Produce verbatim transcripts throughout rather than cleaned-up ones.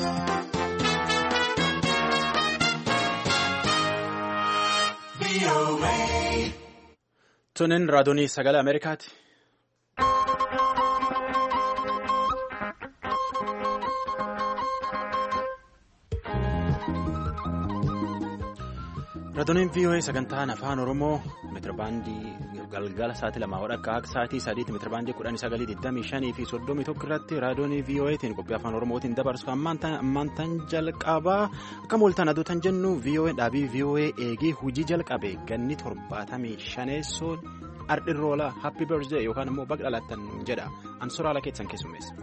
Tunin raadiyoo sagalee Ameerikaati. Raadiyooleen V O A sagantaan afaan Oromoo meetirabaandii galgala sa'aatii lamaa wadhakka akka sa'aatii sadiitti meetirabaandii kudhanii sagalii digdamii shanii fi soddomii tokko irratti raadiyoon V O A'tiin qophii afaan Oromootiin dabarsu ammaantan jalqabaa akka mooltaan aduutan jennu V O A dhaabii V O A eegii hojii jalqabe ganni torbaatamii shaneessoon ardhirroola happy birthday yookaan immoo baga dhalattan jedha ansoraala keessan keessummeessa.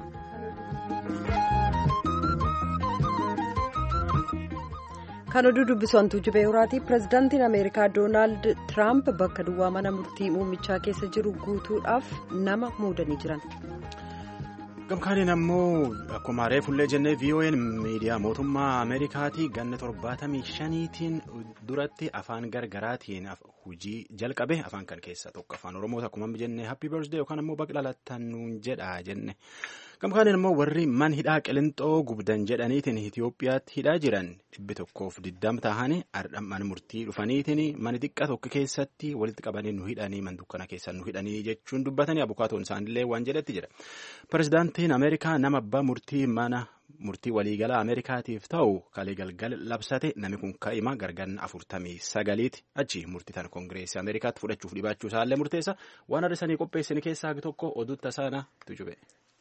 Kan oduu dubbisantuu jibee horaatii pirezidaantiin Ameerikaa Doonaald Tiraamp bakka duwwaa mana murtii muummichaa keessa jiru guutuudhaaf nama muudanii jiran. Gamkaaniin ammoo akkuma reefullee jennee V O A'n miidiyaa mootummaa Ameerikaatii ganna torbaatamii shaniitiin duratti afaan gargaraatiin hojii jalqabe afaan kan keessaa tokko afaan Oromoota akkuma jennee happy birthday yookaan ammoo baga dhalattan nuun jedha jenne. Gamkaaniin immoo warri man hidhaa qilixoo gubdan jedhaniitiin Itoophiyaatti hidhaa jiran dhibbi tokkoof digdama ta'anii mana murtii dhufaniitiin mana xiqqaa tokko keessatti walitti qabanii nu hidhanii man dukkana keessan nu hidhanii jechuun dubbatanii abukaatoon isaanillee waan jedhetti jira. Pirezidaantiin Ameerikaa nama abbaa murtii mana murtii waliigalaa Ameerikaatiif ta'u kalee galgal labsate namni kun kaa'ima garganna afurtamii sagaliiti achi murtii tan koongireesii Ameerikaatti fudhachuuf dhibaachuu isaallee murteessa waan adeemsanii qopheessanii keessaa tokko oduu tasaana tujube.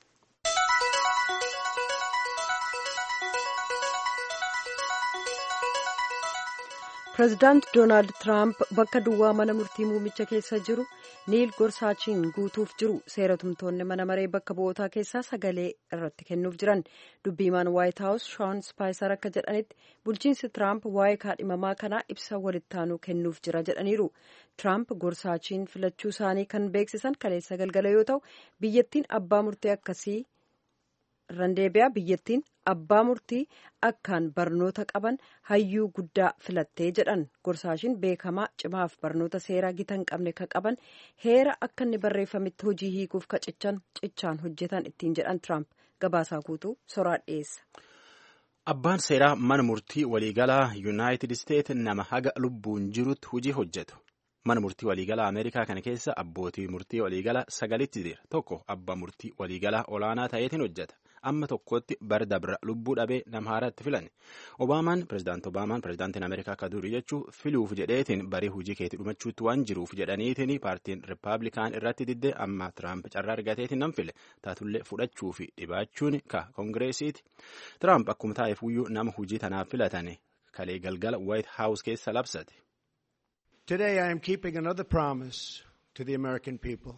Pireezidaant Doonaald Tiraamp bakka duwwaa mana murtii muummicha keessa jiru Niil Gorsaachiin guutuuf jiru seeratumtoonni mana maree bakka bu'ootaa keessaa sagalee irratti kennuuf jiran dubbiimaan Waayit Haawus Shawn Spaayiser akka jedhanitti bulchiinsi Tiraamp waa'ee kaadhimamaa kanaa ibsa walittaanuu kennuuf jira jedhaniiru. Tiraamp Gorsaachiin filachuu isaanii kan beeksisan kaleessa galgala yoo ta'u biyyattiin abbaa murtii akkasii randeebiyaa biyyattiin abbaa murtii akkaan barnoota qaban hayyuu guddaa filattee jedhan Gorsaashiin beekamaa cimaaf barnoota seeraa gita hin qabne ka qaban heera akka inni barreeffametti hojii hiikuuf ka cichaan hojjetan ittiin jedhan Tiraamp gabaasaa guutuu soraa dhiyeessa. Abbaan seeraa mana murtii waliigalaa Yuunaayitid Isteetsi nama haga lubbuun jirutti hojii hojjetu. Mana murtii waliigalaa Ameerikaa kana keessa abbootii murtii waliigalaa sagalitti jira. Tokko abbaa murtii waliigalaa olaanaa ta'eetiin hojjeta. Amma tokkotti bara dabra lubbuu dhabee nama haaraatti filan. Obaamaan pirezidaanti Obaamaan pirezidaantiin Ameerikaa akka durii jechuun filuuf jedheetiin barii hojii keetti dhumachuutti waan jiruuf jedhaniitiin paartiin Rippaabilikaan irratti diddee amma Tiraamp carraa argateetiin nan file taatullee fudhachuu fi dhibaachuun ka koongireesiiti. Tiraamp akkuma taa'eef iyyuu nama hojii tanaaf filatane kalee galgala Waayit Haawus keessa labsate. Today I am keeping another promise to the American people.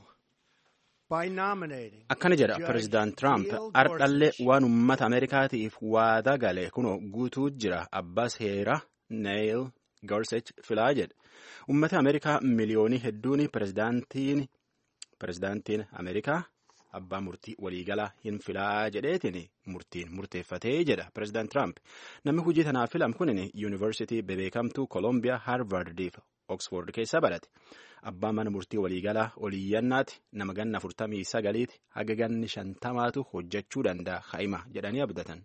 Akkana jedha pirezidaant Tiraamp ardhallee waan uummata Ameerikaatiif waadaa galee kunoo guutuu jira abbaa seeraa Niil Gorsech filaa jedha. Uummata Ameerikaa miliyoonii hedduun pirezidaantiin Ameerikaa abbaa murtii waliigalaa hin filaa jedheetiin murtiin murteeffatee jedha pirezidaant Tiraamp. Namni hojii tanaaf filam kunin yuunivarsiitii bebeekamtuu Koolombiyaa Haarvardiif Oksford keessa barate. Abbaan mana murtii waliigalaa oliyyannaati nama ganna afurtamii sagaliiti haga ganni shantamaatu hojjechuu danda'a haima jedhanii abdatan.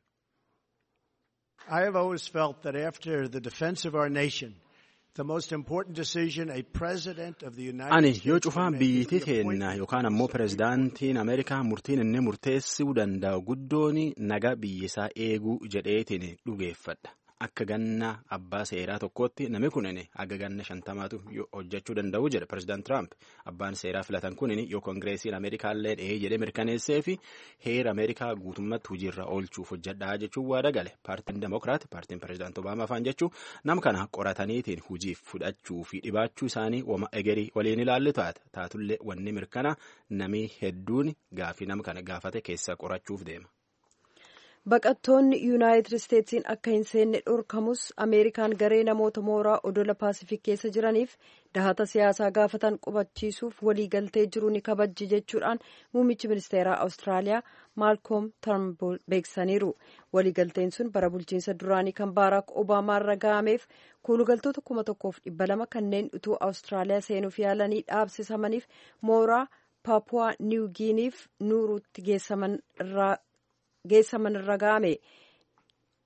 I have always felt that after the defense of our nation, the most important decision a president of the United Ani States yoo cufaa biyyittii teenna yookaan ammoo pirezidaantiin Ameerikaa murtiin inni murteessuu danda'u guddoon naga biyyisaa eeguu jedheetiin dhugeeffadha. Akka ganna abbaa seeraa tokkotti namni kunin haga ganna shantamaatu hojjechuu danda'u jedha pirezidaant Tiraamp. Abbaan seeraa filatan kunin yoo koongireesiin Ameerikaallee dhahee jedhee mirkaneessee fi heera Ameerikaa guutummaatti hojiirra oolchuuf hojjedhaa jechuun waada gale. Paartiin Demokiraat paartiin pirezidaant Obaamaa afaan jechuun nama kana qorataniitiin hojiif fudhachuu fi dhibaachuu isaanii wama egerii waliin ilaallu taata. Taatullee wanni mirkana namni hedduun gaafii nama kana gaafate keessa qorachuuf deema. Baqattoonni Yuunaayitid Isteetsiin akka hin seenne dhorkamus Ameerikaan garee namoota mooraa odola Paasifik keessa jiraniif dahata siyaasaa gaafatan qubachiisuuf waliigaltee jiru ni kabajji jechuudhaan muummichi ministeeraa Awustiraaliyaa Maalkoom Tarnbuul beeksisaniiru. Waliigalteen sun bara bulchiinsa duraanii kan Baaraak Obaamaa irra ga'ameef kuulugaltoota kuma tokkoof dhibba lama kanneen utuu Awustiraaliyaa seenuuf yaalanii dhaabsisamaniif mooraa Paapuwaa Niw Giiniif Nuuruutti geessaman irraa geessaman irra ga'ame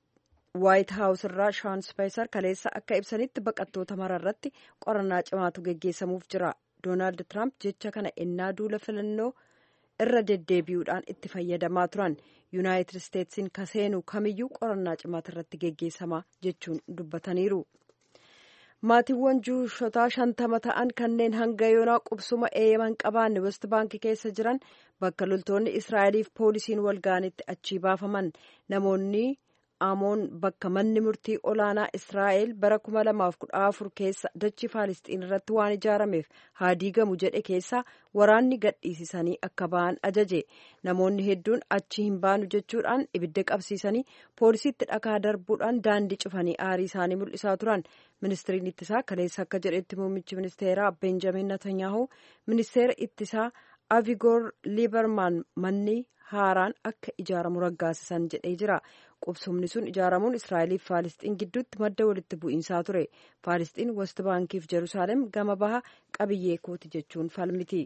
waayit haawus irraa shaan spaayiser kaleessa akka ibsanitti baqattoota mara irratti qorannaa cimaatu geggeessamuuf jira. Doonaald Tiraamp jecha kana ennaa duula filannoo irra deddeebi'uudhaan itti fayyadamaa turan. Yuunaayitid Isteetsiin kaseenu kamiyyuu qorannaa cimaatu irratti geggeessama jechuun dubbataniiru. Maatiiwwan juushotaa shantama ta'an kanneen hanga yoonaa qubsuma eeyyaman qabaanne west baankii keessa jiran bakka loltoonni Israa'eliif poolisiin walgaanitti achii baafaman. Namoonni Amoon bakka manni murtii olaanaa Israa'el bara kuma lamaaf kudha afur keessa dachii Faalisxiin irratti waan ijaarameef haa diigamu jedhe keessa waraanni gadhiisisanii akka ba'an ajaje. Namoonni hedduun achi hin baanu jechuudhaan ibidda qabsiisanii poolisiitti dhakaa darbuudhaan daandii cufanii aarii isaanii mul'isaa turan. Ministiriin ittisaa kaleessa akka jedhetti muummichi ministeeraa Benjamin Netanyahu ministeera ittisaa Avigoor Lieberman manni haaraan akka ijaaramu raggaasisan jedhee jira. Qubsumni sun ijaaramuun Israa'eliif Faalisxiin gidduutti madda walitti bu'iinsaa ture. Faalisxiin west baankiif Jeruusaalem gama baha qabiyyee kooti jechuun falmiti.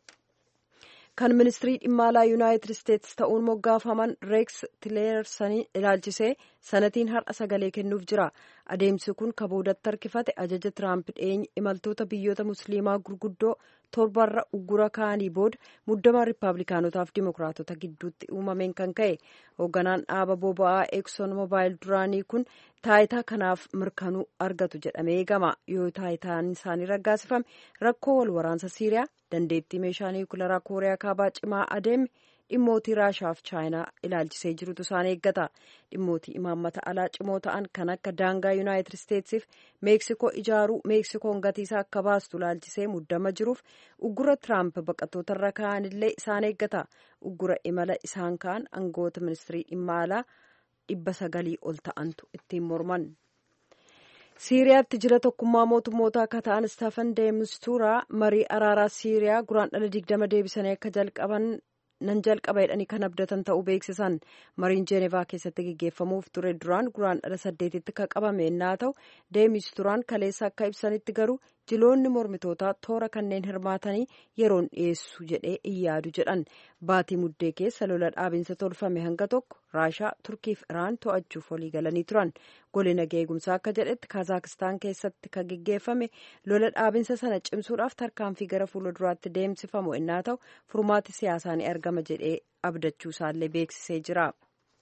Kan ministirii dhimma alaa Yuunaayitid Isteetsi ta'uun moggaafaman Reeks Tileersanii ilaalchisee sanatiin har'a sagalee kennuuf jira. Adeemsi kun kaboodatti harkifate ajaja Tiraamp dhiyeenya imaltoota biyyoota musliimaa gurguddoo torbarra uggura kaanii booda muddama riippaabilikaanotaaf dimokiraatota gidduutti uumameen kan ka'e. Hoogganaan dhaaba boba'aa Exxon Mobil duraanii kun taayitaa kanaaf mirkanuu argatu jedhamee eegama. Yoo taayitaan isaanii raggaasifame rakkoo wal waraansa Siiriyaa dandeettii meeshaa niwukilaraa Kooriyaa kaabaa cimaa adeeme dhimmootii Raashaaf Chaayinaa ilaalchisee jirutu isaan eeggata. Dhimmootii imaammata alaa cimoo ta'an kan akka daangaa Yuunaayitid Isteetsiif Meeksikoo ijaaruu Meeksikoon gatiisaa akka baastu ilaalchisee muddama jiruuf uggura Tiraamp baqattoota irra kaa'an illee isaan eeggata. Uggura imala isaan ka'an aangoota ministirii dhimma alaa dhibba sagalii ol ta'antu ittiin morman. Siiriyaatti jira tokkummaa mootummootaa akka ta'an Istaafan de Mistuuraa marii araaraa Siiriyaa guraandhala digdama deebisanii akka jalqaban nan jalqaba jedhanii kan abdatan ta'uu beeksisan. Mariin Jeenevaa keessatti geggeeffamuuf ture duraan guraandhala saddeetitti kan qabame yennaa ta'u de Misturaan kaleessa akka ibsanitti garuu jiloonni mormitootaa toora kanneen hirmaatanii yeroon dhiyeessu jedhee in yaadu jedhan. Baatii muddee keessa lola dhaabinsa tolfame hanga tokko Raashaa, Turkiif Iraan to'achuuf walii galanii turan. Golli nagaa eegumsaa akka jedhetti Kazaakistaan keessatti kan geggeeffame lola dhaabinsa sana cimsuudhaaf tarkaanfii gara fuulduraatti deemsifamu yennaa ta'u furmaati siyaasaa ni argama jedhee abdachuu isaallee beeksisee jira.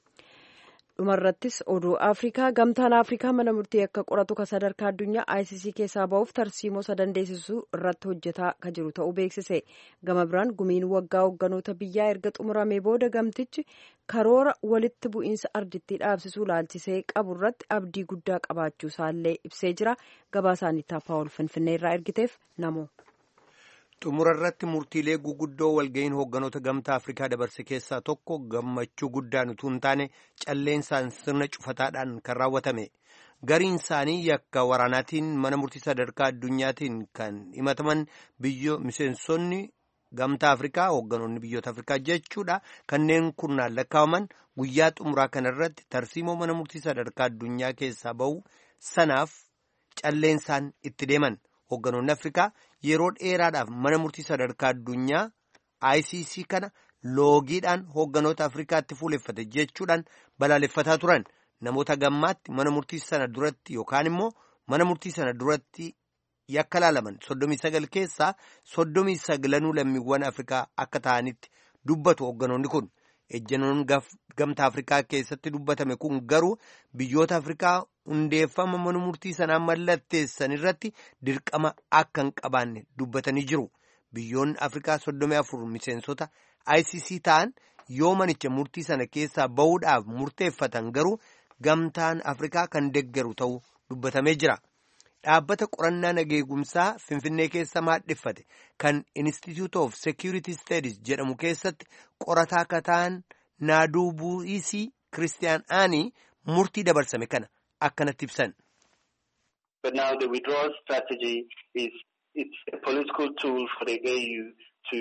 Dhumarrattis oduu Afrikaa gamtaan Afrikaa mana murtii akka qoratu kan sadarkaa addunyaa I C C keessaa ba'uuf tarsiimoo sadandeessisuu irratti hojjetaa kan jiru ta'uu beeksise. Gama biraan gumiin waggaa hoogganoota biyyaa erga xumuramee booda gamtichi karoora walitti bu'iinsa ardittii dhaabsisuu ilaalchisee qabu irratti abdii guddaa qabaachuu isaallee ibsee jira. Gabaasaan itti Paawul Finfinnee irraa ergiteef namo. Xumura irratti murtiilee guguddoo walga'iin hoogganoota gamtaa Afrikaa dabarse keessaa tokko gammachuu guddaan utuu hin taane calleensaan sirna cufataadhaan kan raawwatame. Gariin isaanii yakka waraanaatiin mana murtii sadarkaa addunyaatiin kan himataman biyyo miseensonni gamtaa Afrikaa hoogganoonni biyyoota Afrikaa jechuudha. Kanneen kurnaan lakkaa'aman guyyaa xumuraa kanarratti tarsiimoo mana murtii sadarkaa addunyaa keessaa ba'u sanaaf calleensaan itti deeman. Hoogganoonni Afrikaa yeroo dheeraadhaaf mana murtii sadarkaa addunyaa I C C kana loogiidhaan hoogganoota Afrikaatti fuuleffate jechuudhaan balaaleffataa turan. Namoota gammaatti mana murtii sana duratti yookaan immoo mana murtii sana duratti yakka laalaman soddomii sagal keessaa soddomii sagalanuu lammiiwwan Afrikaa akka ta'anitti dubbatu hoogganoonni kun. Ejjennoon gamtaa Afrikaa keessatti dubbatame kun garuu biyyoota Afrikaa hundeeffama mana murtii sanaa mallatteessan irratti dirqama akka hin qabaanne dubbatanii jiru. Biyyoonni Afrikaa soddomii afur miseensota I C C ta'an yoo manicha murtii sana keessaa bahuudhaaf murteeffatan garuu gamtaan Afrikaa kan deeggaru ta'uu dubbatamee jira. Dhaabbata qorannaa nageegumsaa Finfinnee keessa maadheffate kan Institute of Security Studies jedhamu keessatti qorataa akka ta'an Naaduu Bu'isii Kiristiyaan Aanii murtii dabarsame kana akkanatti ibsan. But now the withdrawal strategy is it's a political tool for the A U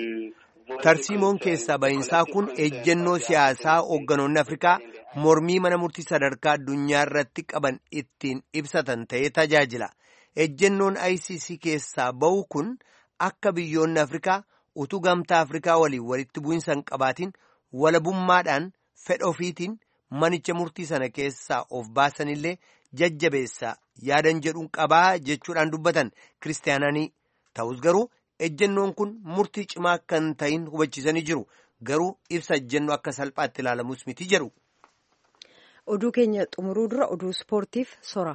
to Tarsiimoon keessaa bahinsaa kun ejjennoo siyaasaa hoogganoonni Afrikaa mormii mana murtii sadarkaa addunyaa irratti qaban ittiin ibsatan ta'ee tajaajila. Ejjennoon I C C keessaa bahu kun akka biyyoonni Afrikaa utuu gamtaa Afrikaa waliin walitti bu'insa hin qabaatiin walabummaadhaan fedha ofiitiin manicha murtii sana keessaa of baasanillee jajjabeessaa yaadan jedhuun qabaa jechuudhaan dubbatan kiristaanaanii. Ta'us garuu ejjennoon kun murtii cimaa kan ta'in hubachiisanii jiru. Garuu ibsa ejjennoo akka salphaatti ilaalamus miti jedhu. Oduu keenya xumuruu dura oduu ispoortiif sora.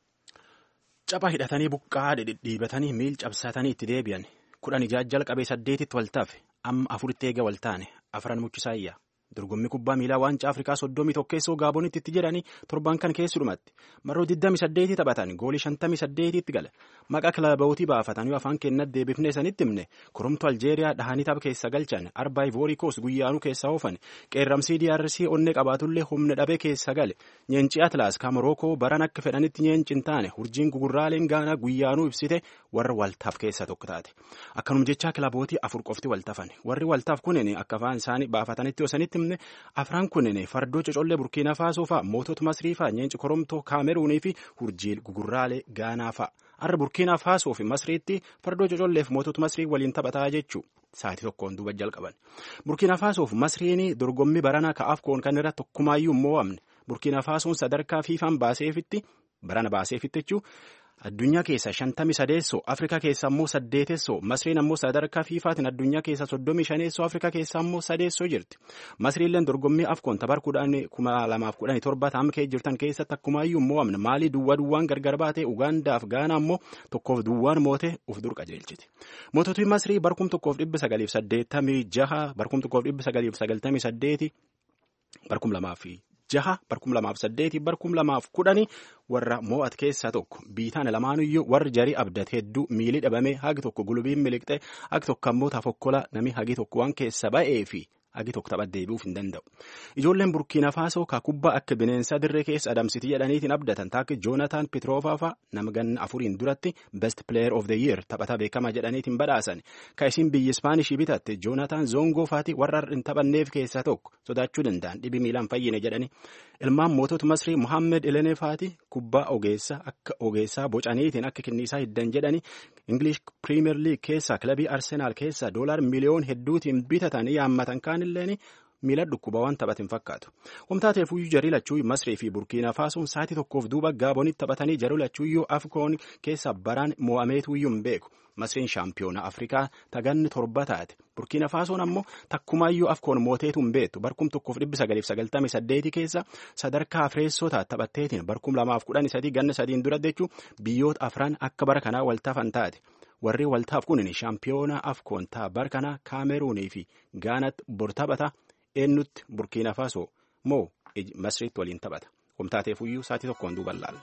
Capha hidhatanii buqqaa dhidhiibatanii miil cabsatanii itti deebi'an. Kudhan ijaa jalqabee saddeetitti waltaafe amma afuritti eega waltaane afran muchisaayyaa. Dorgommii kubbaa miilaa waancaa Afrikaa soddomii tokkeessoo Gaabonitti itti jedhanii torban kan keessumatti marroo digdamii saddeetii taphatan goolii shantamii saddeetiitti gala maqaa kilabootii baafatan yoo afaan kennat deebifnee sanitti himne koromtu Aljeeriyaa dhahanii tapha keessa galchan arbaa Ivory Coast guyyaanuu keessa oofan qeerramsii D R C onnee qabaatullee humna dhabee keessa gale nyeencii Atlaas ka Morookoo baran akka fedhanitti nyeencin taane hurjiin gugurraaleen Gaanaa guyyaanuu ibsite warra waltaaf keessa tokko taate akkanum jechaa kilabootii afur qofti waltafan warri waltaaf kunin akka afaan isaanii baafatanitti osanitti afran kunneen fardoo cocollee burkiina faasoo fa'a mootota masrii fa'a nyeenci koromtoo kaameruunii fi hurjii gugurraalee gaanaa fa'a har'a burkiina faasoo fi masriitti fardoo cocolleef mootota masrii waliin taphataa jechuu sa'aatii tokkoon duuba jalqaban burkiina faasoo fi masriin dorgommii baranaa ka'aaf koon kan irra tokkumaayyuu mo'amne burkiina faasoon sadarkaa fiifaan baaseefitti barana baaseefitti jechuu addunyaa keessa shantamii sadeessoo Afrikaa keessa immoo saddeetessoo Masriin ammoo sadarkaa fiifaatiin addunyaa keessa soddomii shaneessoo Afrikaa keessa ammoo sadeessoo jirti. Masriilleen dorgommii afkoon tapar kuma lamaaf kudhanii torba taa'am kee jirtan keessatti akkumaayyuu mo'amne maalii duwwaa duwwaan gargar baatee Ugaandaaf Gaanaa ammoo tokkoof duwwaan moote uf dur qajeelchiti. Moototni Masrii barkum tokkoof dhibba sagaliif saddeettamii jaha barkum tokkoof dhibba sagaliif sagaltamii saddeeti barkum lamaaf jaha barkum lamaaf saddeeti barkum lamaaf kudhanii warra mo'at keessaa tokko biitaan lamaanuyyuu warri jarii abdat hedduu miilii dhabamee hagi tokko gulubiin miliqxee hagi tokko ammoo tafokkola nami hagi tokko waan keessa ba'ee fi hagi tokko taphat deebi'uuf hin danda'u. Ijoolleen Burkiina Faasoo ka kubbaa akka bineensa dirree keessa adamsitii jedhaniitiin abdatan taakki Joonataan Pitroofaa fa'a nama ganna afuriin duratti best player of the year taphata beekamaa jedhaniitiin badhaasan. Ka isin biyyi Ispaanishii bitatte Joonataan Zoongoo faati warra hin taphanneef keessaa tokko sodaachuu danda'an dhibi miilaan fayyine jedhani. Ilmaan mootota Masrii Muhammed Elenee faati kubbaa ogeessa akka ogeessaa bocaniitiin akka kinniisaa hiddan jedhani English Premier League keessa kilabii Arsenaal keessa doolaar miliyoon hedduutiin bitatan yaammatan kaanilleen miila dhukkuba waan taphatin fakkaatu. Wamtaateef uyyuu jarii lachuuyyuu Masrii fi Burkiina Faasoon sa'aatii tokkoof duuba Gaabonitti taphatanii jaruu lachuuyyuu Afkoon keessa baraan mo'ameetuyyuu hin beeku. Masriin shaampiyoona Afrikaa taganni torba taate. Burkiina Faasoon ammoo takkumaayyuu Afkoon mooteetu hin beektu. Barkum tokkoof dhibbi sagaliif sagaltamii saddeeti keessa sadarkaa afreessoo taate taphatteetiin barkum lamaaf kudhanii sadii ganna sadiin dura jechuun biyyoota afran akka bara kanaa waltaafan taate. Warri waltaaf kunin shaampiyoona Afkoon ta'a bara kanaa Kaameruunii fi Gaanaatti bor taphata. Eenyutti Burkiina Faasoo moo Masriitti waliin taphata. Wamtaateefuyyuu sa'aatii tokkoon duuban laalla.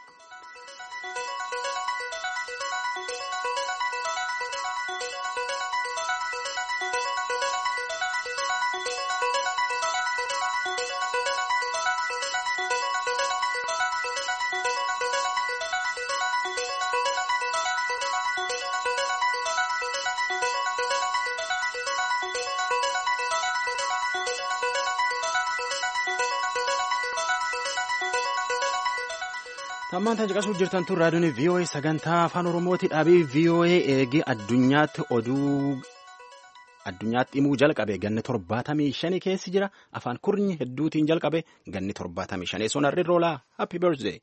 Tammaan tan caqasuu jirtan tun raadiyoon V O A sagantaa afaan Oromooti dhaabii V O A eegee addunyaatti oduu addunyaatti himuu jalqabe ganni torbaatamii shanii keessi jira afaan kurnyi hedduutiin jalqabe ganni torbaatamii shanii sonarri roolaa happy birthday.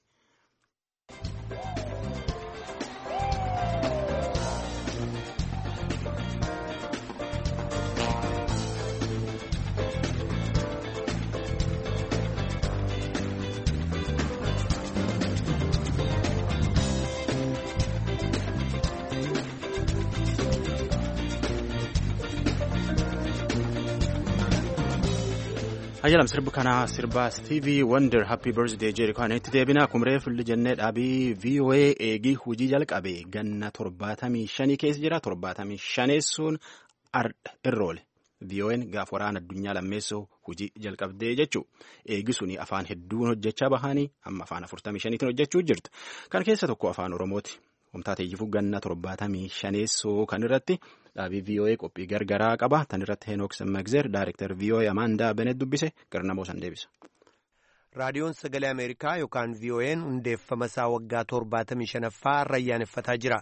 Ayyalam sirbi kanaa sirbaa Stevie Wonder happy birthday jedhu kan itti deebina kumree fulli jennee dhaabii V O A eegii hojii jalqabe ganna torbaatamii shanii keessa jira torbaatamii shaneessuun irroole V O A'n gaaf waraana addunyaa lammeessoo hojii jalqabdee jechuu eegi suni afaan hedduun hojjechaa bahanii amma afaan afurtamii shaniitiin hojjechuu jirtu kan keessa tokko afaan Oromooti. Wamtaateeyyifuu ganna torbaatamii shaneessoo kan irratti dhaabii V O A qophii gargaraa qaba. Tan irratti Henook Semmeegzer Daayirektar V O A Amaandaa Benet dubbise garnamoo san deebisa. Raadiyoon Sagalee Ameerikaa yookaan V O A'n hundeeffama isaa waggaa torbaatamii shanaffaa irra ayyaaneffataa jira.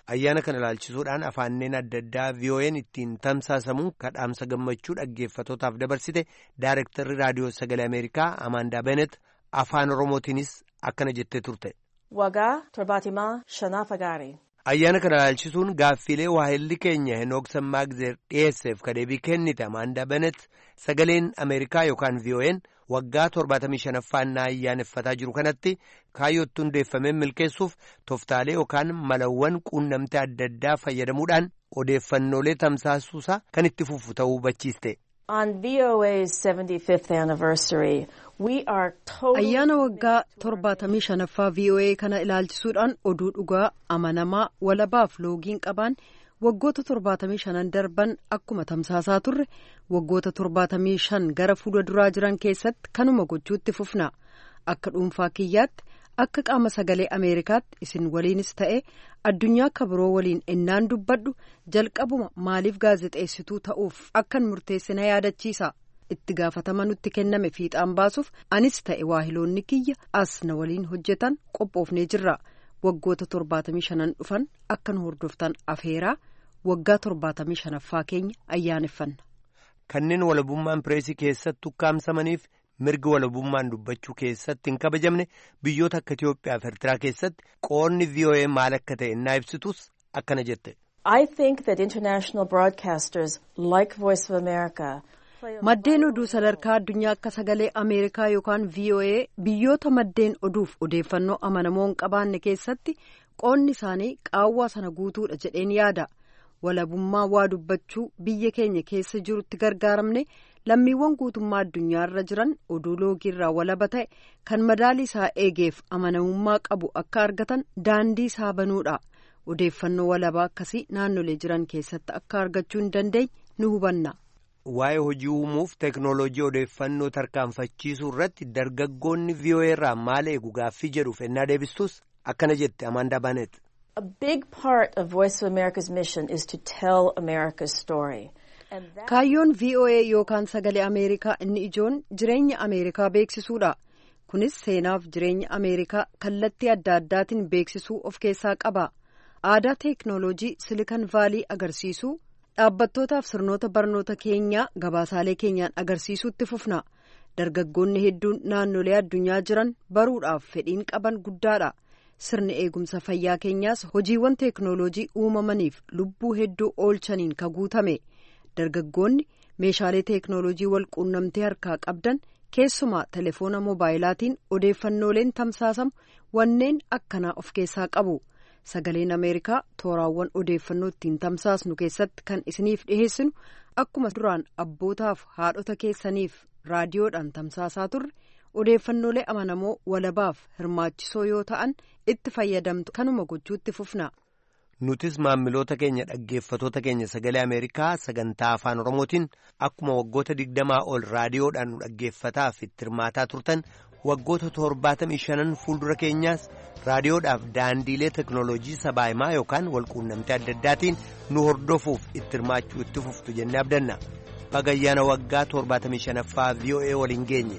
Ayyaana kana ilaalchisuudhaan afaanneen adda addaa V O N ittiin tamsaasamuun kadhaamsa gammachuu dhaggeeffatootaaf dabarsite Daayirektarri Raadiyoo Sagalee Ameerikaa Amaandaa Benet afaan Oromootiinis akkana jettee turte. Waggaa torbaatamaa shanaffaa gaarii. Ayyaana kana ilaalchisuun gaaffiilee waahilli keenya Henook Sammaagzeer dhiyeesseef ka deebii kennite Amaandaa Benet Sagaleen Ameerikaa yookaan V O N waggaa torbaatamii shanaffaan ayyaaneffataa jiru kanatti kaayyootti hundeeffameen milkeessuuf tooftaalee yookaan malawwan quunnamtii adda addaa fayyadamuudhaan odeeffannoolee tamsaasuusaa kan itti fufu ta'uu hubachiiste. On V O A's seventy-fifth anniversary, we are totally... Ayyaana waggaa torbaatamii shanaffaa V O A kana ilaalchisuudhaan oduu dhugaa amanamaa walabaaf loogiin qabaan waggoota torbaatamii shanan darban akkuma tamsaasaa turre waggoota torbaatamii shan gara fuula duraa jiran keessatti kanuma gochuutti fufna. Akka dhuunfaa kiyyaatti akka qaama sagalee Ameerikaatti isin waliinis ta'e addunyaa akka biroo waliin ennaan dubbadhu jalqabuma maaliif gaazexeessituu ta'uuf akkan murteessina yaadachiisa. Itti gaafatama nutti kenname fiixaan baasuuf anis ta'e waahiloonni kiyya as na waliin hojjetan qophoofnee jirra. Waggoota torbaatamii shanan dhufan akka nu hordoftan afeeraa waggaa torbaatamii shanaffaa keenya ayyaaneffanna. Kanneen walabummaan pireesii keessatti ukkaamsamaniif mirgi walabummaan dubbachuu keessatti hin kabajamne biyyoota akka Itiyoophiyaa fi Eertiraa keessatti qoonni V O A maal akka ta'e innaa ibsitus akkana jette. I think that international broadcasters like Voice of America. Maddeen oduu sadarkaa addunyaa akka sagalee Ameerikaa yookaan V O A biyyoota maddeen oduuf odeeffannoo amanamoo hin qabaanne keessatti qoonni isaanii qaawwaa sana guutuudha jedheen yaada. Walabummaa waa dubbachuu biyya keenya keessa jirutti gargaaramne lammiiwwan guutummaa addunyaa irra jiran oduu loogiirraa walaba ta'e kan madaalii isaa eegeef amanamummaa qabu akka argatan daandii isaa banuudha. Odeeffannoo walabaa akkasii naannolee jiran keessatti akka argachuu hin dandeenye ni hubanna. Waa'ee hojii uumuuf teeknooloojii odeeffannoo tarkaanfachiisuu irratti dargaggoonni V O A irraa maal eegu gaaffii jedhuuf ennaa deebistus akkana jette Amaandaa Benet. A big part of Voice of America's mission is to tell America's story. Kaayyoon V O A yookaan sagalee Ameerikaa inni ijoon jireenya Ameerikaa beeksisuudha. Kunis seenaaf jireenya Ameerikaa kallattii adda addaatiin beeksisuu of keessaa qaba. Aadaa teeknooloojii Silicon Valley agarsiisuu, dhaabbattootaaf sirnoota barnoota keenyaa gabaasaalee keenyaan agarsiisuutti fufna. Dargaggoonni hedduun naannolee addunyaa jiran baruudhaaf fedhiin qaban guddaadha. Sirni eegumsa fayyaa keenyaas hojiiwwan teeknooloojii uumamaniif lubbuu hedduu oolchaniin ka guutame. Dargaggoonni meeshaalee teeknooloojii wal quunnamtee harkaa qabdan keessumaa telefoona moobaayilaatiin odeeffannooleen tamsaasamu wanneen akkanaa of keessaa qabu. Sagaleen Ameerikaa tooraawwan odeeffannoo ittiin tamsaasnu keessatti kan isiniif dhiheessinu akkuma duraan abbootaaf haadhota keessaniif raadiyoodhaan tamsaasaa turre odeeffannoolee amanamoo walabaaf hirmaachisoo yoo ta'an itti fayyadamtu kanuma gochuutti fufna. Nutis maamiloota keenya dhaggeeffatoota keenya sagalee Ameerikaa sagantaa afaan Oromootiin akkuma waggoota digdamaa ol raadiyoodhaan nu dhaggeeffataaf itti hirmaataa turtan waggoota torbaatamii shanan fuuldura keenyaas raadiyoodhaaf daandiilee teeknooloojii sabaa himaa yookaan walquunnamtii adda addaatiin nu hordofuuf itti hirmaachuu itti fuftu jennee abdanna. Baga ayyaana waggaa torbaatamii shanaffaa V O A waliin geenye.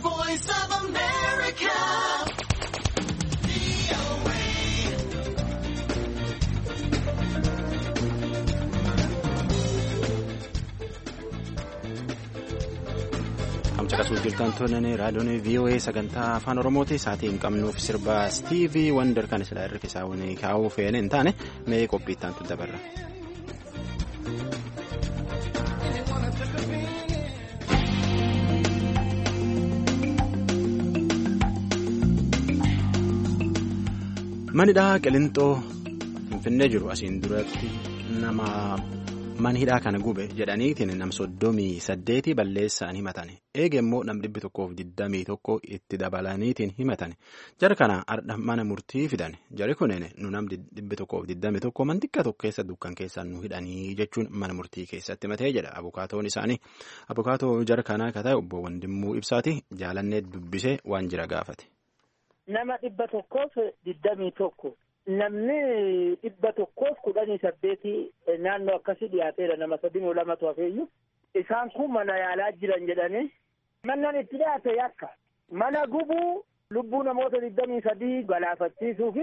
Caqasuuf jirtan toonanii raadiyoon V O A sagantaa afaan Oromooti sa'aatii hin qabnuuf sirba Stevie Wonder kan isla irra kisaawwan kaa'uu feene hin taane mee qophiittaan tu dabarra. Manidhaa Qilixoo Finfinnee jiru asiin duratti nama manhidhaa kana gube jedhaniitiin nam soddomii saddeeti balleessaan himatan. Eega immoo nam dhibbi tokkoof digdamii tokko itti dabalaniitiin himatan. Jara kana ardha mana murtii fidan. Jari kunin nu nam dhibbi tokkoof digdamii tokko mantikka tokko keessa dukkan keessaan nu hidhanii jechuun mana murtii keessatti himatee jedha abukaatoon isaanii. Abukaatoo jara kanaa akka ta'e obbo Wandimmuu Ibsaati jaalannee dubbisee waan jira gaafate. Nama dhibba tokkoof digdamii tokko. Namni dhibba tokkoof kudhanii saddeetii naannoo akkasii dhiyaateera nama sadii lamatu hafeeyyu. Isaan kun mana yaalaa jiran jedhanii mannan itti dhiyaate yakka. Mana gubuu lubbuu namoota digdamii sadii galaafachiisuu fi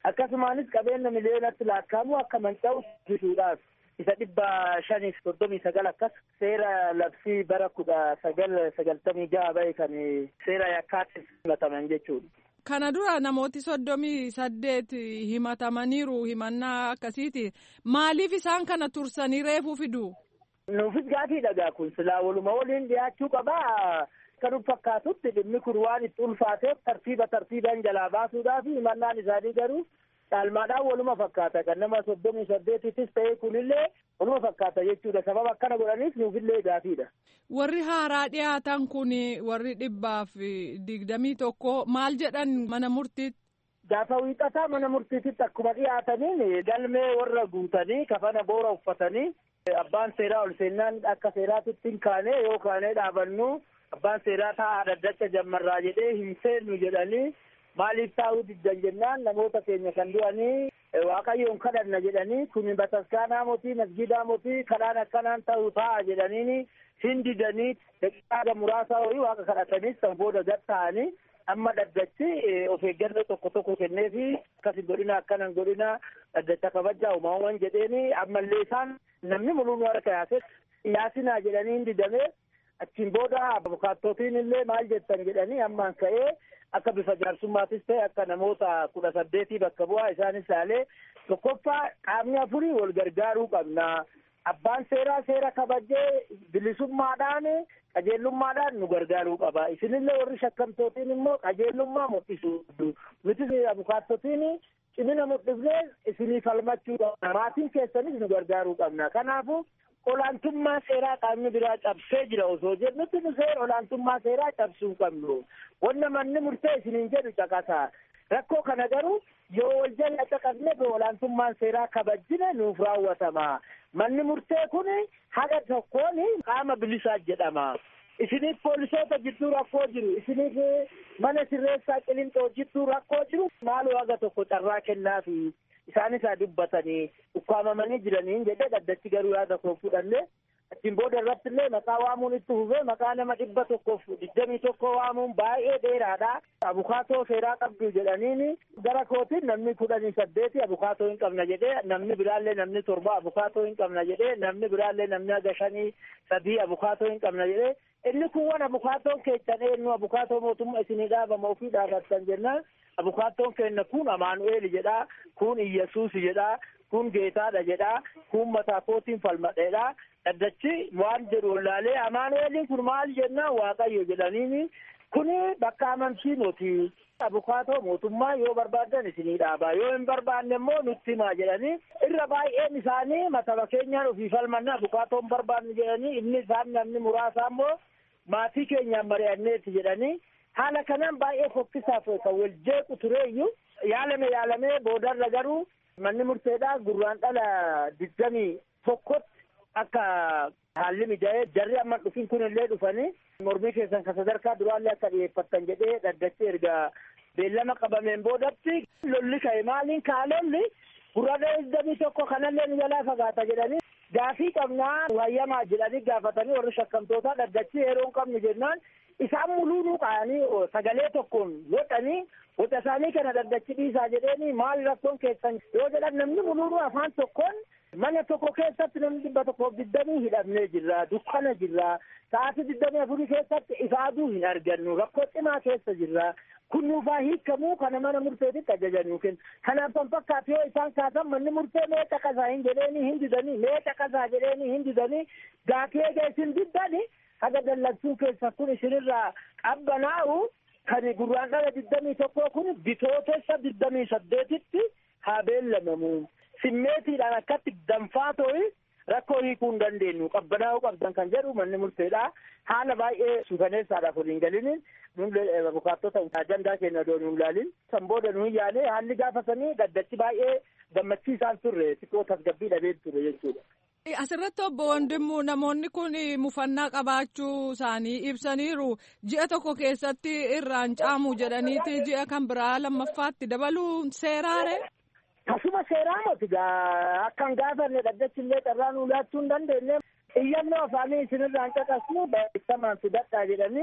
akkasumaanis qabeenya miliyoonatti lakkaa'amu akka manca'u taasisuudhaaf isa dhibba shaniif soddomii sagal akkas seera labsii bara kudha sagal sagaltamii jaha bahe kan seera yakkaatti himataman jechuudha. Kana dura namooti soddomii saddeet himatamaniiru himannaa akkasiiti. Maaliif isaan kana tursanii reefuu fidu? Nuufis gaafii dhagaa kun silaa waluma waliin dhiyaachuu qabaa. Kan fakkaatutti dhimmi kun waan itti ulfaateef tartiiba tartiibaan jalaa baasuudhaaf himannaan isaanii garuu caalmaadhaan waluma fakkaata. Kan nama soddomii saddeetittis ta'ee kunillee waluma fakkaata jechuudha. Sababa akkana godhaniif nuufillee gaafiidha. Warri haaraa dhiyaatan kun warri dhibbaaf digdamii tokko maal jedhan mana murtiitti? Gaafa wiixataa mana murtiitti akkuma dhiyaataniin galmee warra guutanii kafana boora uffatanii abbaan seeraa ol seennaan akka seeraatitti hin kaane yoo kaanee dhaabannu abbaan seeraa taa'aa daddacha jammarraa jedhee hin seennu jedhanii maaliif taa'uu diddan jennaan namoota keenya kan du'anii waaqayyoon kadhanna jedhanii kun bataskaanaa mootii masgidaa mootii kadhaan akkanaan ta'uu ta'a jedhanii hin didanii daqiiqaa muraasaa horii waaqa kadhataniis kan booda gad ta'anii amma dhaddachi of eeggannoo tokko tokko kenneefi akkasi godhina akkanan godhina dhaddacha kabajaa uumamumaan jedheeni ammallee isaan namni muluun harka yaase yaasinaa jedhanii hin didamee achiin booda abukaattotiin illee maal jettan jedhanii ammaan ka'ee akka bifa jaarsummaattis ta'e akka namoota kudha saddeetii bakka bu'aa isaanis laalee tokkoffaa qaamni afurii wal gargaaruu qabna. Abbaan seeraa seera kabajee bilisummaadhaan qajeellummaadhaan nu gargaaruu qaba. Isinillee warri shakkamtootiin immoo qajeellummaa mul'isu. Nuti abukaattotiin cimina mul'ifnee isinii falmachuu qabna. Maatiin keessanis nu gargaaruu qabna. Kanaafuu olaantummaa seeraa qaamni biraa cabsee jira osoo jennutti nu seera olaantummaa seeraa cabsuu qabnu. Wanna manni murtee isiniin jedhu caqasa. Rakkoo kana garuu yoo wal jala caqasne olaantummaan seeraa kabajjine nuuf raawwatama. Manni murtee kun haga tokkoon qaama bilisaa jedhama. Isiniif poolisoota jidduu rakkoo jiru. Isiniif mana sirreessaa qilinxoo jidduu rakkoo jiru. Maaloo haga tokko carraa kennaafi isaanis haa dubbatanii ukkaamamanii jiranii jedhee dhaddachi garuu yaada koo fudhannee achiin booda irratti illee maqaa waamuun itti fufee maqaa nama dhibba tokkoof digdamii tokko waamuun baay'ee dheeraadha. Abukaatoo seeraa qabdu jedhaniini gara kootiin namni kudhanii saddeeti abukaatoo hin qabna jedhee namni biraallee namni torba abukaatoo hin qabna jedhee namni biraallee namni haga shanii sadii abukaatoo hin qabna jedhee inni kun waan abukaatoon keessan eenyu abukaatoo mootummaa isinii dhaabama ofii dhaabattan jennaan abukaatoon keenya kun Amaanu'eel jedhaa kun Iyyesuus jedhaa kun Geetaadha jedhaa kun mataa kootiin falmadheedha. Dhaddachi waan jedhu wallaalee Amaanu'eeliin kun maal jennaan Waaqayyo jedhaniini kuni bakka amantii nuti abukaatoo mootummaa yoo barbaadan isinii dhaabaa yoo hin barbaanne immoo nutti himaa jedhanii irra baay'een isaanii mataba keenyaan ofii falmanna abukaatoon barbaanne jedhanii inni isaan namni muraasa immoo maatii keenyaan mari'anneeti jedhanii haala kanaan baay'ee fokkisaaf kan wal jeequ tureeyyuu yaalame yaalamee boodarra garuu manni murteedhaa gurraan dhala digdamii tokkotti akka haalli mijaa'ee jarri amma dhufin kun illee dhufanii mormii keessan kan sadarkaa duraallee akka dhiyeeffattan jedhee dhaddachi erga beellama qabameen boodatti lolli ka'e maaliin kaalolli gurraan digdamii tokko kanallee nu jalaa fagaata jedhanii gaafii qabnaa wayyamaa jedhanii gaafatanii warri shakkamtootaa dhaddachi yeroo hin qabnu jennaan isaan muluunuu qaanii sagalee tokkoon godhanii waca isaanii kana dhaddachi dhiisaa jedheeni maal rakkoon keessan yoo jedhan namni muluunuu afaan tokkoon mana tokko keessatti namni dhibba tokkoof digdamii hidhamnee jirra dukkana jirra sa'aatii digdamii afurii keessatti ifa aduu hin argannu rakkoo cimaa keessa jirra kun nuufaa hiikamuu kana mana murteetitti ajajannuu kenna kanaaf kan fakkaatu yoo isaan kaasan manni murtee mee caqasaa hin jedheeni hin didanii mee caqasaa jedheeni hin didanii gaafii eega isin diddani haga dallansuu keessa kun isinirraa qabbanaa'u kan gurraan dhala digdamii tokkoo kun bitootessa digdamii saddeetitti haa beellamamu. Simmeetiidhaan akkatti danfaa ta'e rakkoo hiikuu hin dandeenyu qabbanaa'uu qabdan kan jedhu manni murteedha. Haala baay'ee suukaneessaadhaaf waliin galiniin nuun abukaattota ajandaa keenya odoo nuun laalin san booda nuun yaale haalli gaafatanii dhaddachi baay'ee gammachiisaan turre xiqqoo tasgabbii dhabee ture jechuudha. Asirratti obbo Wandimmu namoonni kun mufannaa qabaachuu isaanii ibsaniiru ji'a tokko keessatti irraan caamu jedhaniiti ji'a kan biraa lammaffaatti dabaluu seeraare. Tasuma seeraa moti gaa akkan gaafanne dhaddachi illee carraa nuu laachuu hin dandeenye iyyannoo afaanii isinirraan caqasnu beekamaan fidadhaa jedhanii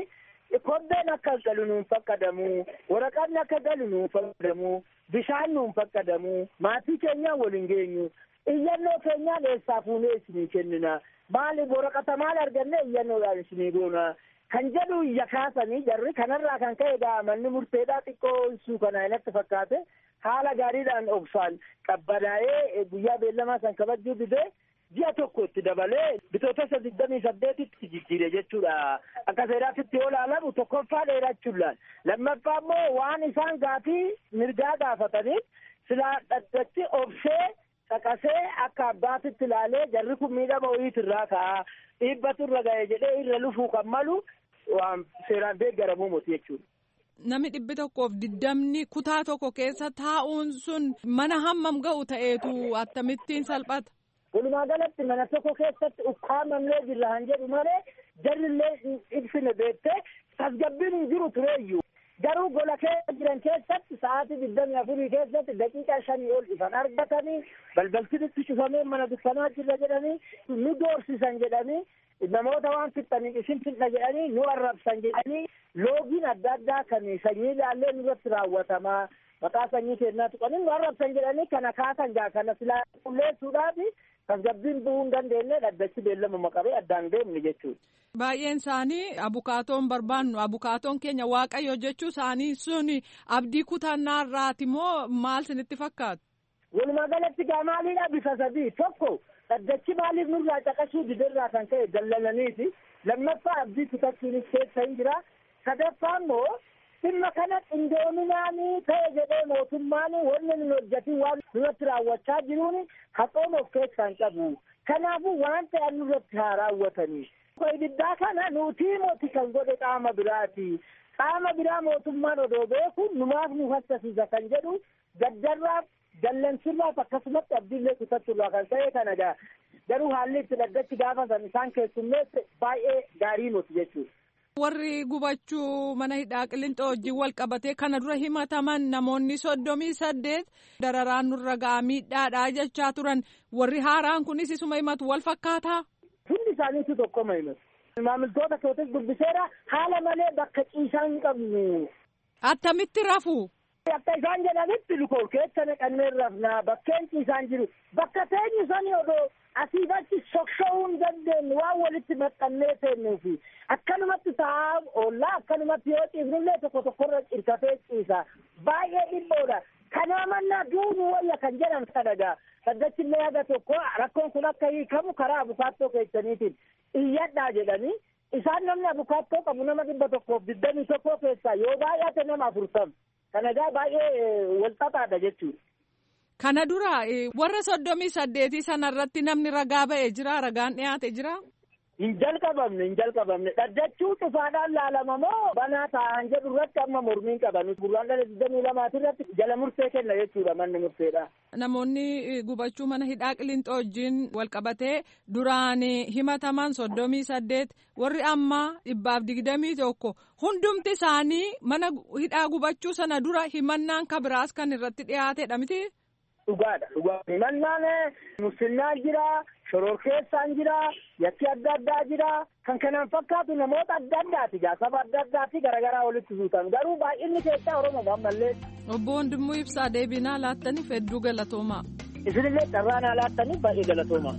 kobbeen akka galu nuun fakkadamu, waraqaan akka galu nuun fakkadamu, bishaan nuun fakkadamu, maatii keenyaan waliin geenyu, iyyannoo keenyaan eessaa fuunee isinii kennina, maaliif waraqata maal arganne iyyannoodhaan isinii goona. Kan jedhu iyya kaasanii jarri kanarraa kan ka'e gaa manni murteedhaa xiqqoo ibsuu kana inatti fakkaate haala gaariidhaan obsaan qabbanaa'ee guyyaa beellamaa san kabajjuu didee ji'a tokko itti dabalee bitootessa digdamii saddeetitti jijjiire jechuudha. Akka seeraatitti yoo ilaalamu tokkoffaa dheerachuudhaan lammaffaa immoo waan isaan gaafii mirgaa gaafataniif silaa dhaddachi obsee Saqasee akka abbaatitti ilaalee jarri kun miidhama wayiitirraa ka'a dhiibbatu irra ga'e jedhee irra lufuu kan malu waan seeraan deeggaramuu miti jechuudha. Namni dhibbi tokkoof diddamni kutaa tokko keessa taa'uun sun mana hammam ga'u ta'eetu akkamittiin salphata? Walumaa galatti mana tokko keessatti ukkaamamnee jirra han jedhu malee jarrillee ibsine beektee tasgabbiin hin jiru tureeyyuu. Garuu gola keessa jiran keessatti sa'aatii digdamii afurii keessatti daqiiqaa shanii ol ifan argatanii balbaltinitti cufamee mana dukkanaa jirra jedhanii nu doorsisan jedhanii namoota waan fixxanii isin fixna jedhanii nu arrabsan jedhanii loogiin adda addaa kan sanyii ilaallee nurratti raawwatamaa maqaa sanyii kennaa tuqanii nu arrabsan jedhanii kana kaasan gaa kana silaa qulleessuudhaaf tasgabbiin bu'uu hin dandeenye dhaddachi beellamuma qabee addaan deemne jechuudha. Baay'een isaanii abukaatoon barbaannu abukaatoon keenya waaqayyo jechuu isaanii sun abdii kutannaa irraati moo maal sinitti fakkaatu? Walumaa galatti gaa maaliidha bifa sadii tokko dhaddachi maaliif nurraa caqasuu didirraa kan ka'e dallananiiti lammaffaa abdii kutachuunis keessa hin jira sadaffaa immoo dhimma kana qindoominaanii ta'e jedhee mootummaan wanni nun hojjetin waan nurratti raawwachaa jiruun haqoon of keessaa hin qabu kanaafuu waan ta'an nurratti haa raawwatanii. Ibiddaa kana nuti mooti kan godhe qaama biraati. Qaama biraa mootummaan odoo beeku numaaf nu hassasiisa kan jedhu gaddarraaf dallansirraaf akkasumatti abdiillee kutachuurraa kan ta'e kana gaa garuu haalli itti dhaddachi gaafa san isaan keessummeesse baay'ee gaarii miti jechuudha. Warri gubachuu mana hidhaa Qiliinxoo wajjin wal qabatee kana dura himataman namoonni soddomii saddeet dararaan nurra ga'aa miidhaadhaa jechaa turan warri haaraan kunis isuma himatu wal fakkaataa? Hundi isaaniitu tokkoma himatu. Maamiltoota kootis dubbiseera haala malee bakka ciisaa hin qabnu. Attamitti rafu? Akka isaan jedhanitti lukoo keessa naqannee rafnaa bakkeen ciisaan jiru bakka teenyu sani odoo asiif achi socho'uu hin dandeenye waan walitti maxxannee teennuufi akkanumatti taa'aa oollaa akkanumatti yoo ciifnillee tokko tokkorra cirkatee ciisa baay'ee dhibboodha. Kanaa mannaa duunuu wayya kan jedhan kadhagaa. Saddachillee haga tokko rakkoon kun akka hiikamu karaa abukaattoo keessaniitiin iyyadhaa jedhanii isaan namni abukaattoo qabu nama dhibba tokkoof digdamii tokkoo keessaa yoo baay'ate nama afurtama. Kana egaa baay'ee walxaxaadha jechuudha. Kana dura warra soddomii saddeetii sanarratti namni ragaa ba'ee jira ragaan dhiyaate jira. Hin jalqabamne hin jalqabamne dhaddachuu cufaadhaan laalama moo banaa taa'an jedhu irratti amma mormiin qaban gurraan dhala digdamii lamaati irratti jala murtee kenna jechuudha manni murteedha. Namoonni gubachuu mana hidhaa Qiliinxoo wajjin wal qabatee duraan himataman soddomii saddeet warri ammaa dhibbaaf digdamii tokko hundumti isaanii mana hidhaa gubachuu sana dura himannaan kabiraas kan irratti dhiyaatedha miti. Dhugaadha dhugaadha himannaan musliimaan jira shororkeessaan jira yakki adda addaa jira kan kanaan fakkaatu namoota adda addaati saba adda addaati garagaraa walitti suutan garuu baay'inni keessaa Oromoo ammallee. Obbo Wandimmoo Ibsaa deebinaa laattaniif hedduu galatoomaa. Isinillee carraanaa laattaniif baay'ee galatoomaa.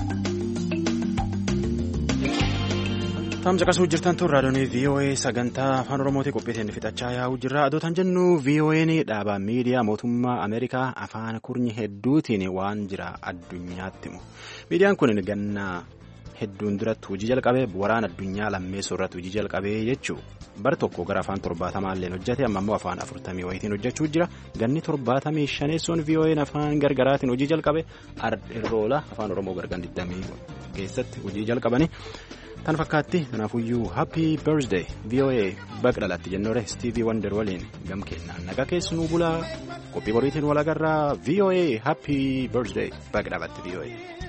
Tamsa qasuu jirtan tun raadiyoon V O A sagantaa afaan Oromootii qophiitiin fixachaa yaa'uu jirra. Adootan jennu V O A'n dhaabaa miidiyaa mootummaa Ameerikaa afaan kurnyi hedduutiin waan jira addunyaatti himu. Miidiyaan kun ganna hedduun duratti hojii jalqabee waraana addunyaa lammeessoo irratti hojii jalqabee jechuu bar tokko gara afaan torbaatamaallee hojjete amma immoo afaan afurtamii wayitiin hojjechuu jira. Ganni torbaatamii shaneessoon V O A'n afaan gargaraatiin hojii jalqabe irroola afaan Oromoo gargan digdamii keessatti hojii jalqabanii. Tan fakkaatti kanaafuyyuu happy birthday V O A baga dhalatti jennoore Stevie Wonder waliin gam kennaan nagaa keessanuu bulaa qophii boriitiin wal agarraa V O A happy birthday baga dhalatti V O A.